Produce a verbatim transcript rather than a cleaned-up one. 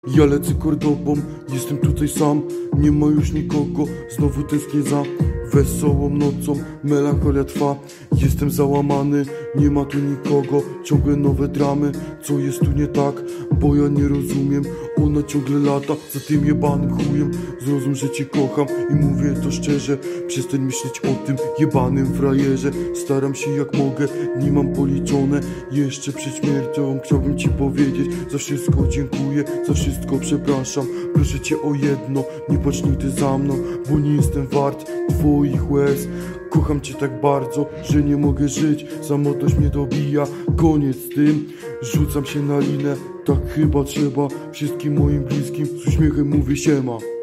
Ja lecę Kordobą, jestem tutaj sam. Nie ma już nikogo, znowu tęsknię za wesołą nocą, melancholia trwa. Jestem załamany, nie ma tu nikogo. Ciągle nowe dramy, co jest tu nie tak? Bo ja nie rozumiem, ona ciągle lata za tym jebanym chujem. Zrozum, że cię kocham i mówię to szczerze. Przestań myśleć o tym jebanym frajerze. Staram się jak mogę, nie mam policzone. Jeszcze przed śmiercią chciałbym ci powiedzieć: za wszystko dziękuję, za wszystko przepraszam. Proszę cię o jedno, nie patrz nigdy za mną, bo nie jestem wart twoich łez. Kocham cię tak bardzo, że nie mogę żyć. Samotność mnie dobija, koniec z tym. Rzucam się na linę, tak chyba trzeba. Wszystkim moim bliskim z uśmiechem mówię siema.